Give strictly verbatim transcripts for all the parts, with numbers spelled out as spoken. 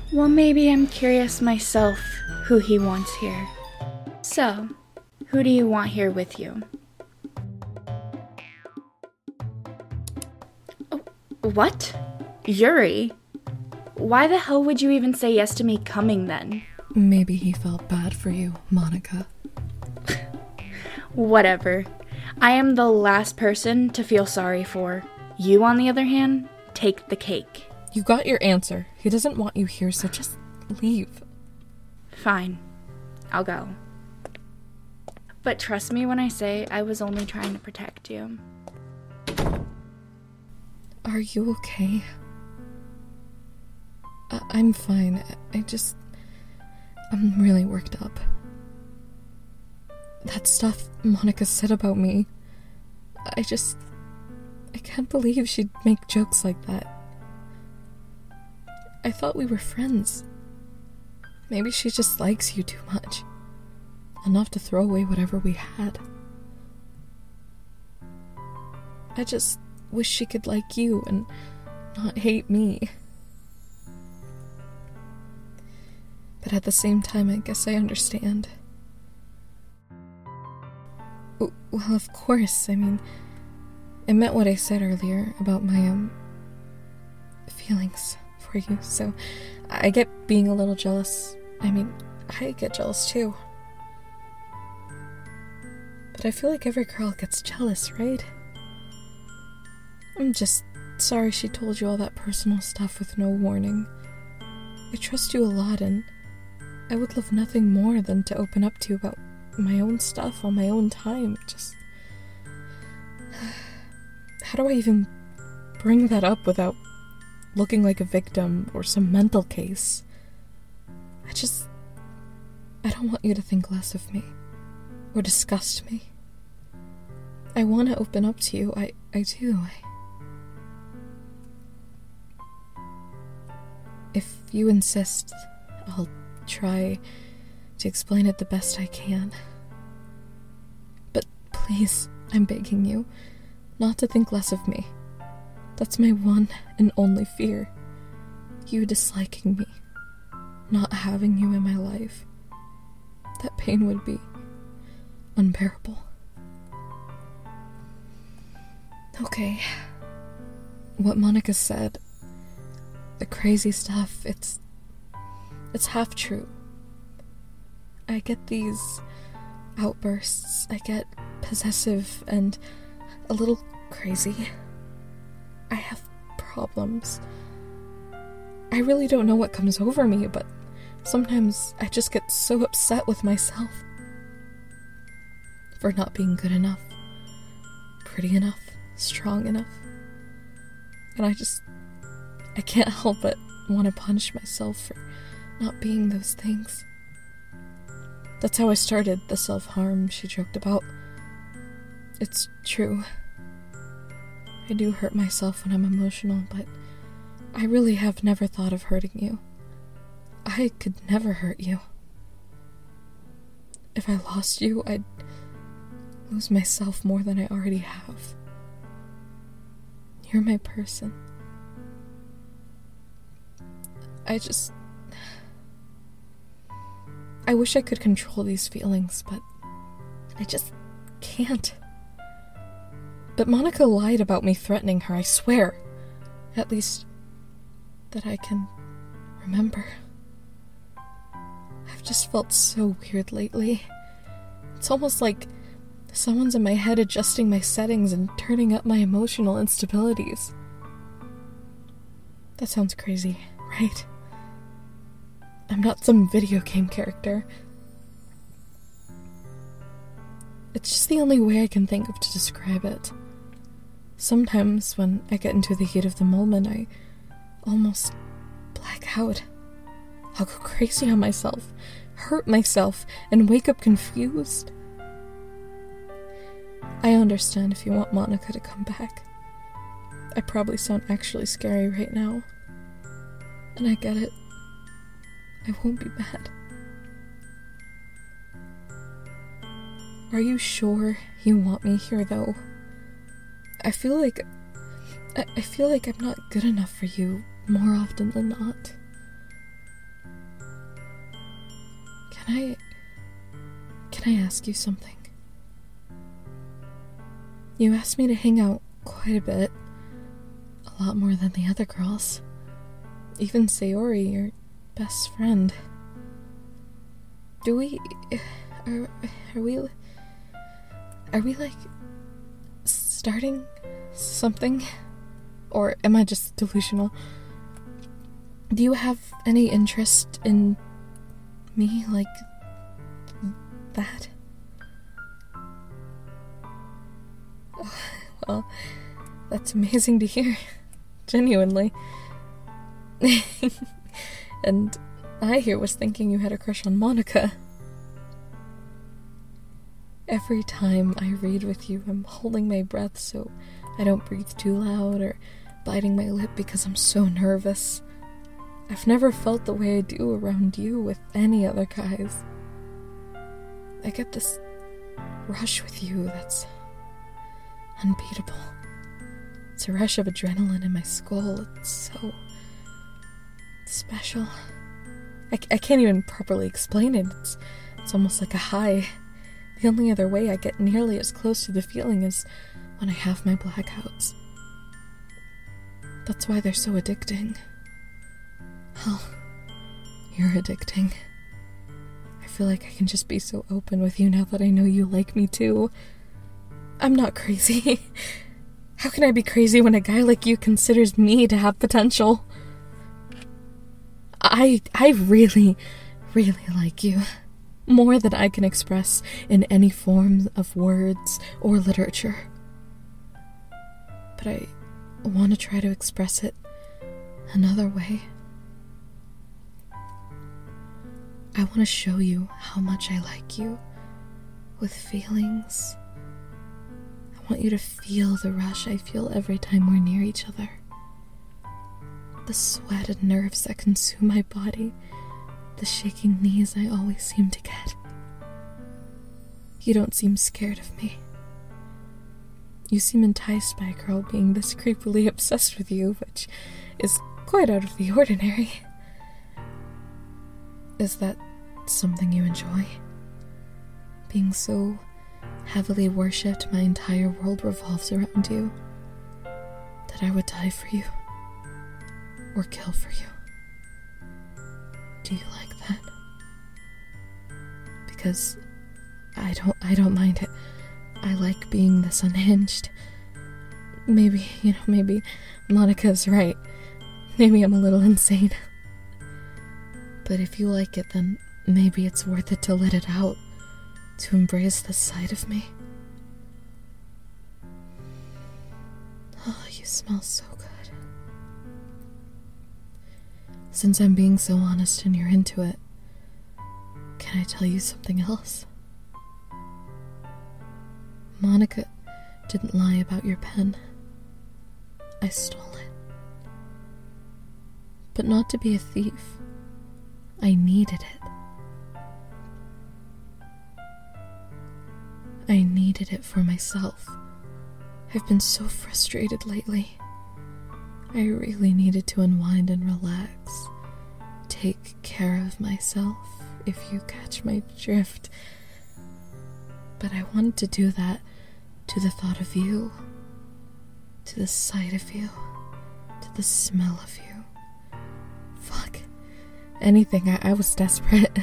Well, maybe I'm curious myself who he wants here. So, who do you want here with you? Oh, what? Yuri? Why the hell would you even say yes to me coming then? Maybe he felt bad for you, Monica. Whatever. I am the last person to feel sorry for. You, on the other hand, take the cake. You got your answer. He doesn't want you here, so just leave. Fine. I'll go. But trust me when I say I was only trying to protect you. Are you okay? I- I'm fine. I just... I'm really worked up. That stuff Monica said about me, I just... I can't believe she'd make jokes like that. I thought we were friends. Maybe she just likes you too much. Enough to throw away whatever we had. I just wish she could like you and not hate me. But at the same time, I guess I understand. Well, of course, I mean, I meant what I said earlier about my, um, feelings for you, so I get being a little jealous. I mean, I get jealous too. But I feel like every girl gets jealous, right? I'm just sorry she told you all that personal stuff with no warning. I trust you a lot, and I would love nothing more than to open up to you about my own stuff on my own time. Just... How do I even bring that up without looking like a victim or some mental case? I just... I don't want you to think less of me or disgust me. I want to open up to you. I, I do. I... If you insist, I'll try to explain it the best I can. But please, I'm begging you, not to think less of me. That's my one and only fear. You disliking me. Not having you in my life. That pain would be unbearable. Okay. What Monica said, the crazy stuff, it's... It's half true. I get these outbursts. I get possessive and a little crazy. I have problems. I really don't know what comes over me, but sometimes I just get so upset with myself for not being good enough, pretty enough, strong enough. And I just... I can't help but want to punish myself for not being those things. That's how I started the self-harm she joked about. It's true. I do hurt myself when I'm emotional, but I really have never thought of hurting you. I could never hurt you. If I lost you, I'd lose myself more than I already have. You're my person. I just... I wish I could control these feelings, but I just can't. But Monica lied about me threatening her, I swear. At least, that I can remember. I've just felt so weird lately. It's almost like someone's in my head adjusting my settings and turning up my emotional instabilities. That sounds crazy, right? I'm not some video game character. It's just the only way I can think of to describe it. Sometimes, when I get into the heat of the moment, I almost black out. I'll go crazy on myself, hurt myself, and wake up confused. I understand if you want Monica to come back. I probably sound actually scary right now. And I get it. I won't be bad. Are you sure you want me here, though? I feel like... I, I feel like I'm not good enough for you more often than not. Can I... Can I ask you something? You asked me to hang out quite a bit. A lot more than the other girls. Even Sayori, your best friend. Do we... Are, are we... Are we, like... starting something? Or am I just delusional? Do you have any interest in me like that? Well, that's amazing to hear. Genuinely. And I here was thinking you had a crush on Monica. Every time I read with you, I'm holding my breath so I don't breathe too loud or biting my lip because I'm so nervous. I've never felt the way I do around you with any other guys. I get this rush with you that's unbeatable. It's a rush of adrenaline in my skull. It's so special. I, I can't even properly explain it. It's, it's almost like a high. The only other way I get nearly as close to the feeling is when I have my blackouts. That's why they're so addicting. Hell, you're addicting. I feel like I can just be so open with you now that I know you like me too. I'm not crazy. How can I be crazy when a guy like you considers me to have potential? I, I really, really like you. More than I can express in any form of words or literature. But I want to try to express it another way. I want to show you how much I like you with feelings. I want you to feel the rush I feel every time we're near each other. The sweat and nerves that consume my body. The shaking knees I always seem to get. You don't seem scared of me. You seem enticed by a girl being this creepily obsessed with you, which is quite out of the ordinary. Is that something you enjoy? Being so heavily worshipped my entire world revolves around you, that I would die for you, or kill for you. Do you like that? Because I don't I don't mind it. I like being this unhinged. Maybe, you know, maybe Monica's right. Maybe I'm a little insane. But if you like it, then maybe it's worth it to let it out, to embrace this side of me. Oh, you smell so good. Since I'm being so honest and you're into it, can I tell you something else? Monica didn't lie about your pen. I stole it. But not to be a thief. I needed it. I needed it for myself. I've been so frustrated lately. I really needed to unwind and relax. Take care of myself, if you catch my drift. But I wanted to do that to the thought of you, to the sight of you, to the smell of you. Fuck. Anything. I, I was desperate.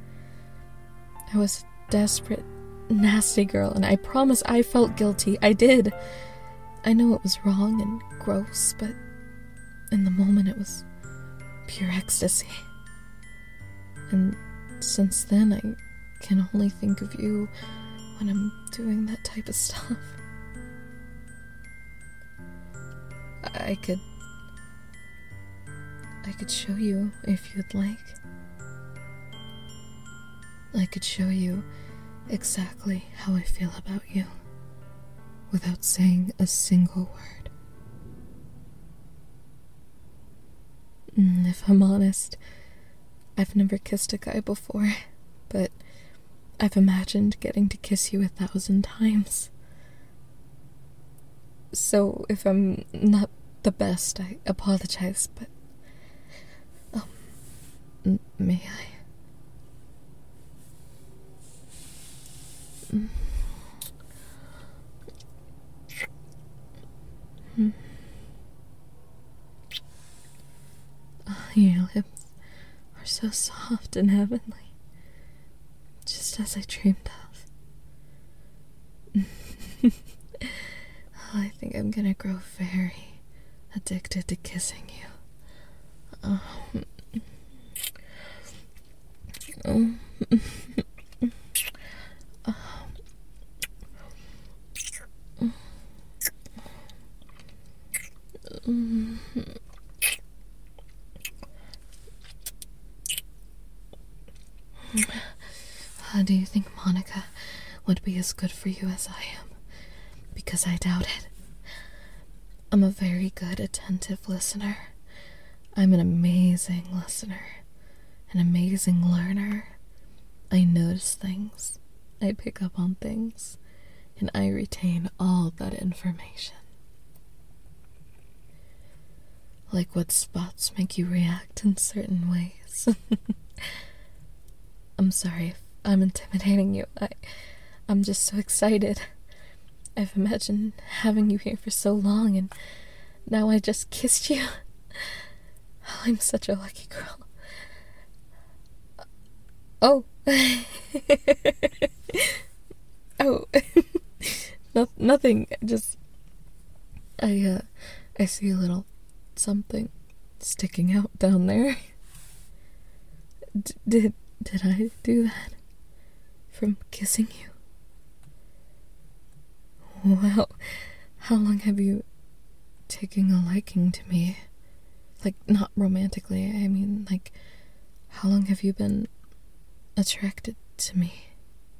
I was a desperate, nasty girl, and I promise I felt guilty. I did. I know it was wrong and gross, but in the moment it was pure ecstasy. And since then I can only think of you when I'm doing that type of stuff. I could... I could show you if you'd like. I could show you exactly how I feel about you without saying a single word. If I'm honest, I've never kissed a guy before, but I've imagined getting to kiss you a thousand times. So if I'm not the best, I apologize, but... Um, may I? Your lips are so soft and heavenly, just as I dreamed of. I think I'm gonna grow very addicted to kissing you. Um, um, um, How do you think Monica would be as good for you as I am? Because I doubt it. I'm a very good, attentive listener. I'm an amazing listener, an amazing learner. I notice things, I pick up on things, and I retain all that information. Like what spots make you react in certain ways. I'm sorry if I'm intimidating you. I, I'm just so excited. I've imagined having you here for so long, and now I just kissed you. Oh, I'm such a lucky girl. Oh. Oh. no, nothing. Just, I, uh, I see a little something sticking out down there. D- did, did I do that? From kissing you? Wow. How long have you taken a liking to me? Like, not romantically, I mean, like, how long have you been attracted to me?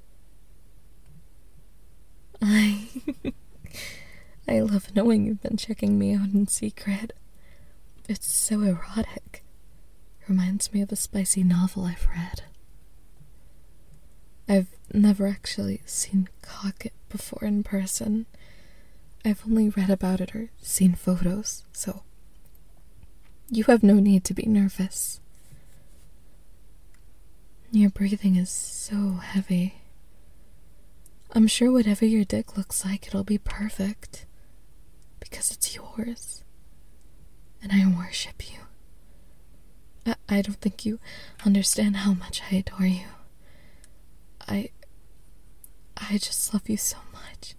I... I love knowing you've been checking me out in secret. It's so erotic. Reminds me of a spicy novel I've read. I've never actually seen cock before in person. I've only read about it or seen photos, so you have no need to be nervous. Your breathing is so heavy. I'm sure whatever your dick looks like, it'll be perfect. Because it's yours. And I worship you. I, I don't think you understand how much I adore you. I... I just love you so much.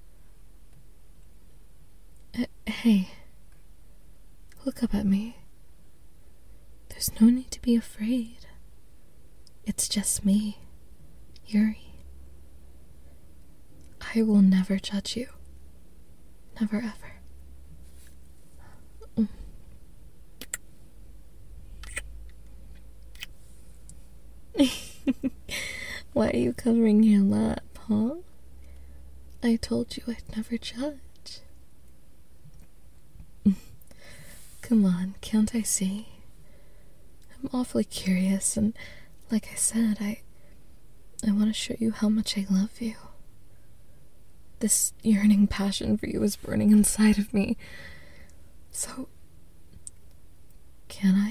Uh, hey. Look up at me. There's no need to be afraid. It's just me, Yuri. I will never judge you. Never ever. Mm. Why are you covering your lap, huh? I told you I'd never judge. Come on, can't I see? I'm awfully curious, and like I said, I I want to show you how much I love you. This yearning passion for you is burning inside of me. So, can I?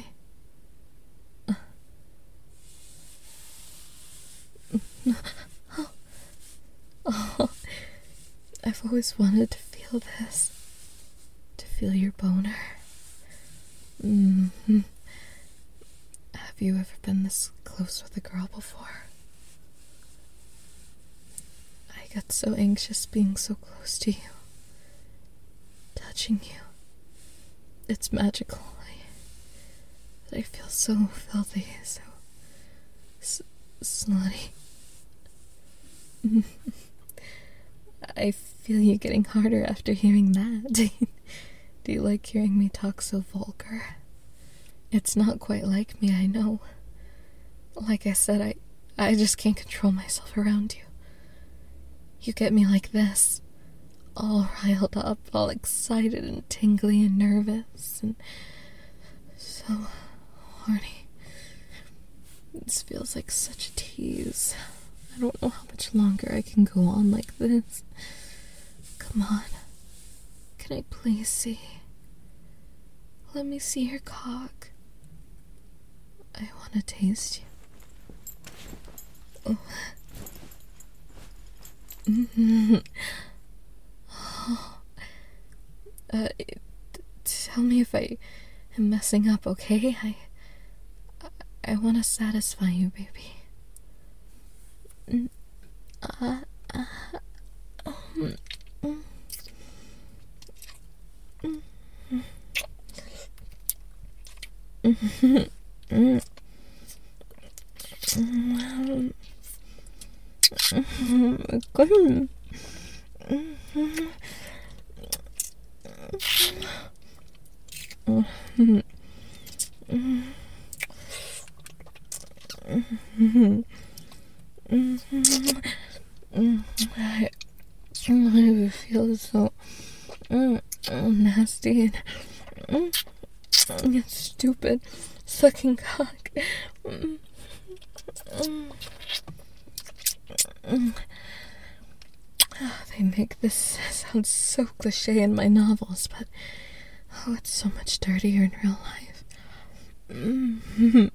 Uh. Oh, I've always wanted to feel this. To feel your boner. Mm-hmm. Have you ever been this close with a girl before? I get so anxious being so close to you. Touching you. It's magical. I, I feel so filthy, so s- slutty. I feel you getting harder after hearing that. Do you like hearing me talk so vulgar? It's not quite like me, I know. Like I said, I, I just can't control myself around you. You get me like this, all riled up, all excited and tingly and nervous, and so horny. This feels like such a tease. I don't know how much longer I can go on like this. Come on. Can I please see? Let me see your cock. I want to taste you. Oh. Mm-hmm. Oh. Uh, tell me if I am messing up, okay? I I, I want to satisfy you, baby. Uh, uh, um, mm, mm, mm, mm, mm, mm, I, I feel so mm, nasty and mm, stupid sucking cock. Mm, mm, mm. Oh, they make this sound so cliche in my novels, but oh, it's so much dirtier in real life. Mm-hmm.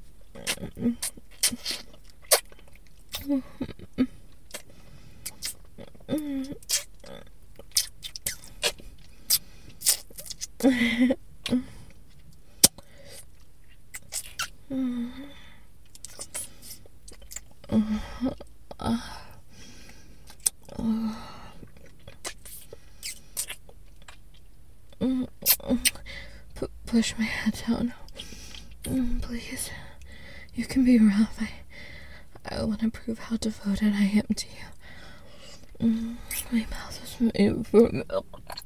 P- push my head down. Please. You can be rough. I, I want to prove how devoted I am to you. My mouth is made for milk.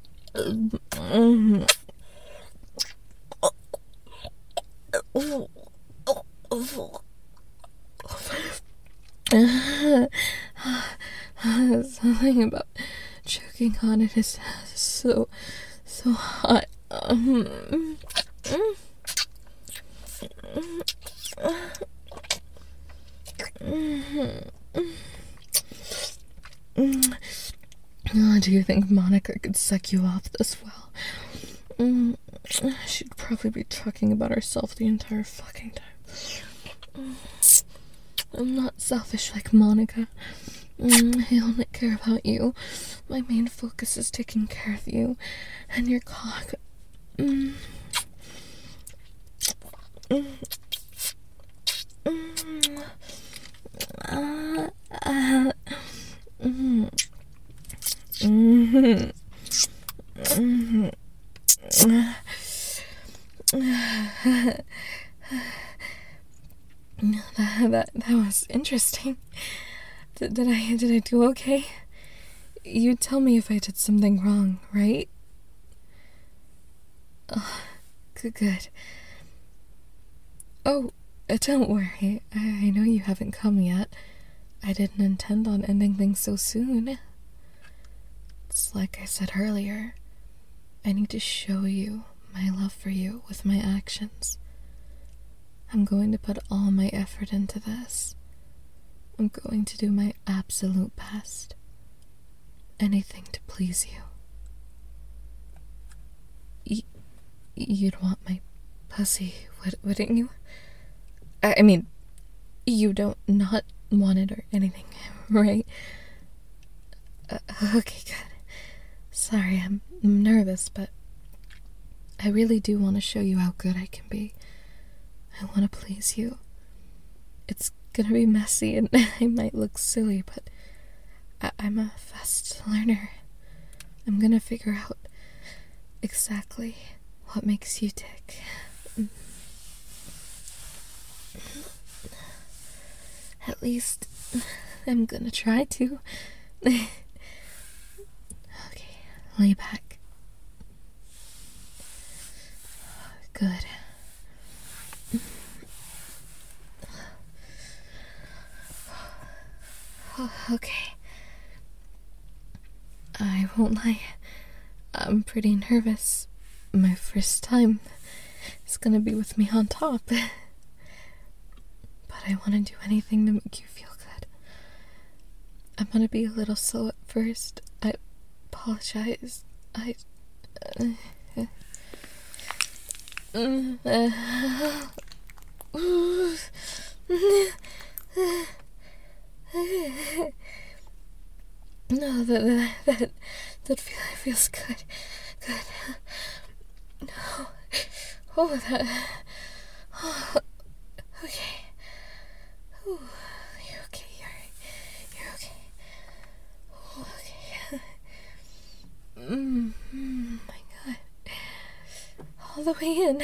Something about choking on it is so, so hot. Um, oh, do you think Monica could suck you off this well? Mm, she'd probably be talking about herself the entire fucking time. I'm not selfish like Monica. I only care about you. My main focus is taking care of you and your cock. Mm. Mm. Mm. Uh, uh, mm. Mm. Mm. That, that, that was interesting. Did, did I did I do okay? You'd tell me if I did something wrong, right? Oh, good, good. Oh, uh, don't worry. I, I know you haven't come yet. I didn't intend on ending things so soon. It's like I said earlier. I need to show you my love for you with my actions. I'm going to put all my effort into this. I'm going to do my absolute best. Anything to please you. Y- you'd want my pussy, would- wouldn't you? I-, I mean, you don't not want it or anything, right? Uh, okay, good. Sorry, I'm nervous, but I really do want to show you how good I can be. I want to please you. It's gonna be messy and I might look silly, but I- I'm a fast learner. I'm gonna figure out exactly what makes you tick. At least I'm gonna try to. Okay, lay back. Good. Okay. I won't lie. I'm pretty nervous. My first time is gonna be with me on top. But I want to do anything to make you feel good. I'm gonna be a little slow at first. I apologize. I... Uh, uh, uh, no, that that that, that feel, feels good. Good. No. Oh, that... Oh, okay. Ooh, you're okay, you're, you're okay. Oh, okay. Mm, mm, my God. All the way in.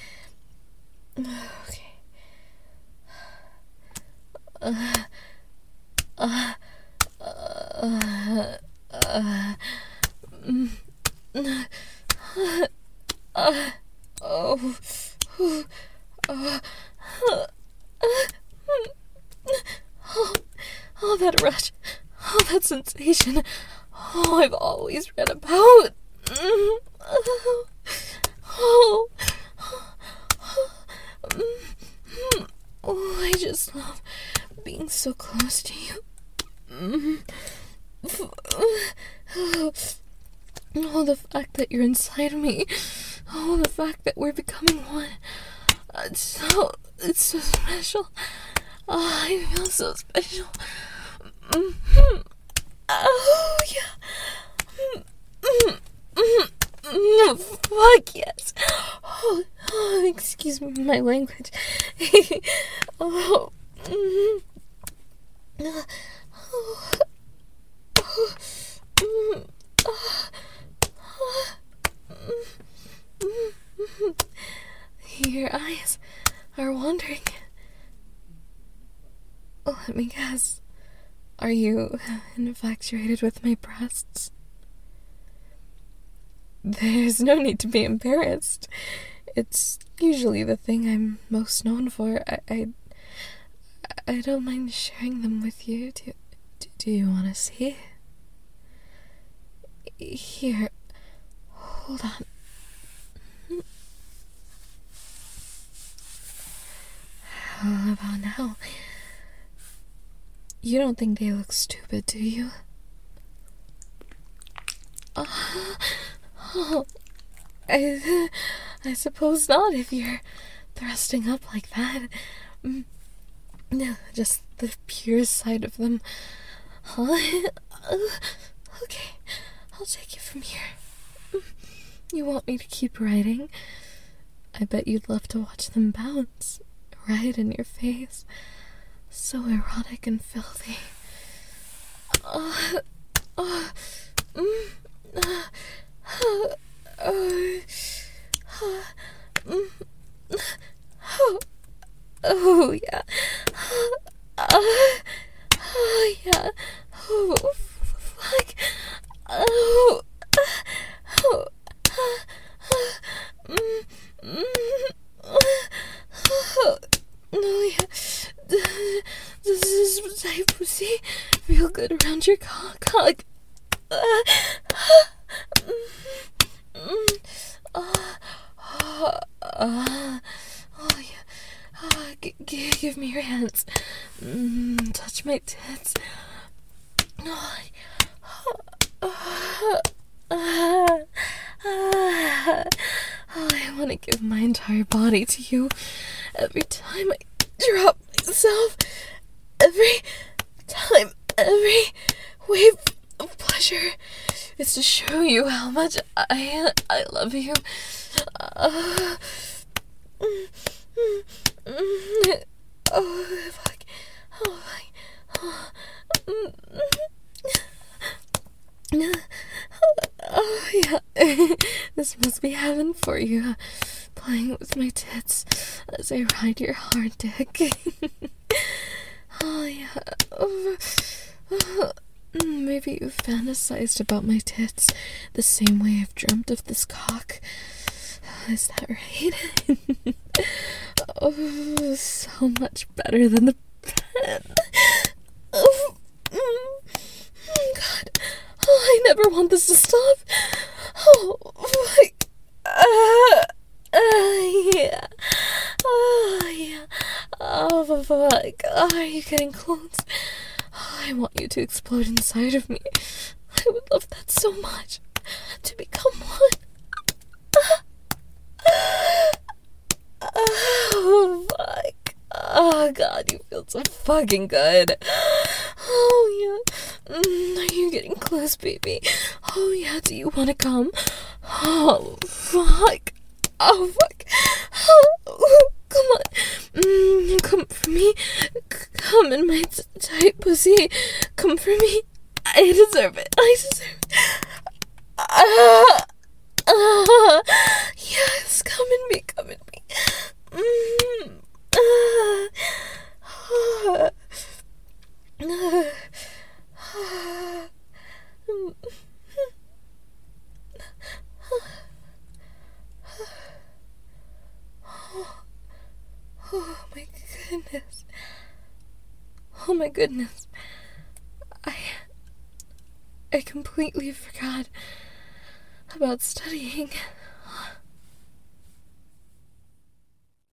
Okay. Uh, uh, uh, uh, mm, uh, uh, oh, oh, uh, uh, oh, oh, that rush, oh, that sensation, oh, I've always read about, oh, oh, oh, oh, I just love being so close to you. Oh, the fact that you're inside of me. Oh, the fact that we're becoming one. It's so, it's so special. Oh, I feel so special. Mm-hmm. Oh, yeah. Mm-hmm. Fuck yes. Oh, oh, excuse me, my language. Oh. Mm-hmm. Oh. Oh. Mm-hmm. Your eyes are wandering. Let me guess. Are you infatuated with my breasts? There's no need to be embarrassed. It's usually the thing I'm most known for. I I, I don't mind sharing them with you. Do, do, do you want to see? Here. Hold on. How about now? You don't think they look stupid, do you? Uh, oh, I, I suppose not if you're thrusting up like that. Mm, no, just the pure sight of them. Huh? Okay, I'll take it from here. You want me to keep writing? I bet you'd love to watch them bounce right in your face. So erotic and filthy. Uh, uh, mm, uh, uh, uh, mm, oh, oh, yeah. Uh, oh, yeah. Oh, fuck. Oh, oh, uh, mm, mm, oh, no, yeah. Does this type pussy feel good around your cock? cock? Uh, uh, uh, uh, oh, yeah. Uh, g- g- give me your hands. Mm, touch my tits. Oh, uh, uh, uh, oh, I want to give my entire body to you every time I drop myself, every time, every wave of pleasure is to show you how much I I love you. Uh, mm, mm, mm, oh fuck! Oh fuck! Oh, mm, mm, oh yeah, this must be heaven for you. Playing with my tits as I ride your hard dick. Oh, yeah. Oh, oh, maybe you fantasized about my tits the same way I've dreamt of this cock. Is that right? Oh, so much better than the pen. Oh, God. Oh, I never want this to stop. Oh, fuck. Uh, Uh, yeah. Oh, yeah. Oh, fuck. Oh, are you getting close? Oh, I want you to explode inside of me. I would love that so much. To become one. Oh, fuck. Oh, God, you feel so fucking good. Oh, yeah. Mm, are you getting close, baby? Oh, yeah. Do you want to come? Oh, fuck. Oh, fuck. Oh, come on. Mm, come for me. C- come in my t- tight pussy. Come for me. I deserve it. I deserve it. Ah, ah, yes, come in me, come in me. Mm, ah, ah, ah, ah, mm. Oh my goodness. Oh my goodness. I I completely forgot about studying.